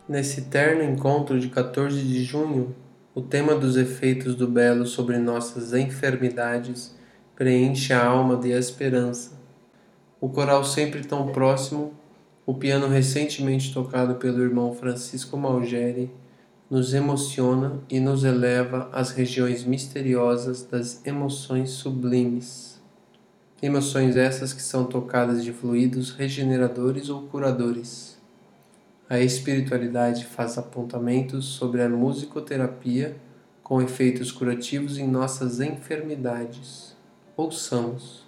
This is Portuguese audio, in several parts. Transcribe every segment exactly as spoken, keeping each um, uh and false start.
Nesse terno encontro de quatorze de junho, o tema dos efeitos do belo sobre nossas enfermidades preenche a alma de esperança. O coral sempre tão próximo, o piano recentemente tocado pelo irmão Francisco Malgeri, nos emociona e nos eleva às regiões misteriosas das emoções sublimes. Emoções essas que são tocadas de fluidos regeneradores ou curadores. A espiritualidade faz apontamentos sobre a musicoterapia com efeitos curativos em nossas enfermidades. Ouçamos.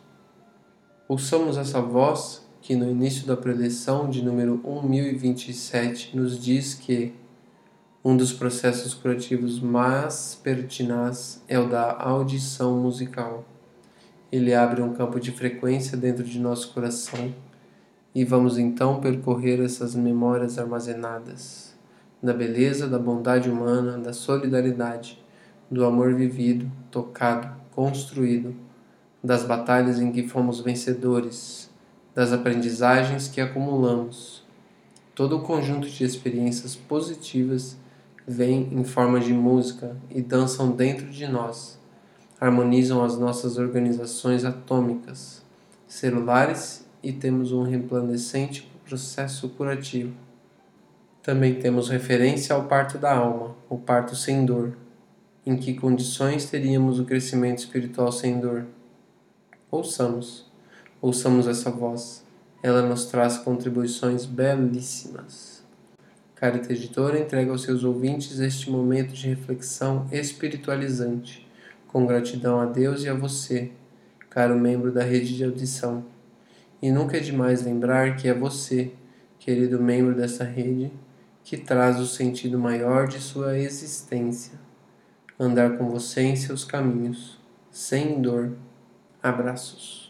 Ouçamos essa voz que no início da preleção de número mil e vinte e sete nos diz que um dos processos curativos mais pertinaz é o da audição musical. Ele abre um campo de frequência dentro de nosso coração e vamos então percorrer essas memórias armazenadas da beleza, da bondade humana, da solidariedade, do amor vivido, tocado, construído, das batalhas em que fomos vencedores, das aprendizagens que acumulamos. Todo o conjunto de experiências positivas vem em forma de música e dançam dentro de nós, harmonizam as nossas organizações atômicas, celulares e temos um resplandecente processo curativo. Também temos referência ao parto da alma, o parto sem dor. Em que condições teríamos o crescimento espiritual sem dor? Ouçamos, ouçamos essa voz. Ela nos traz contribuições belíssimas. Carita Editora entrega aos seus ouvintes este momento de reflexão espiritualizante, com gratidão a Deus e a você, caro membro da rede de audição. E nunca é demais lembrar que é você, querido membro dessa rede, que traz o sentido maior de sua existência. Andar com você em seus caminhos, sem dor. Abraços.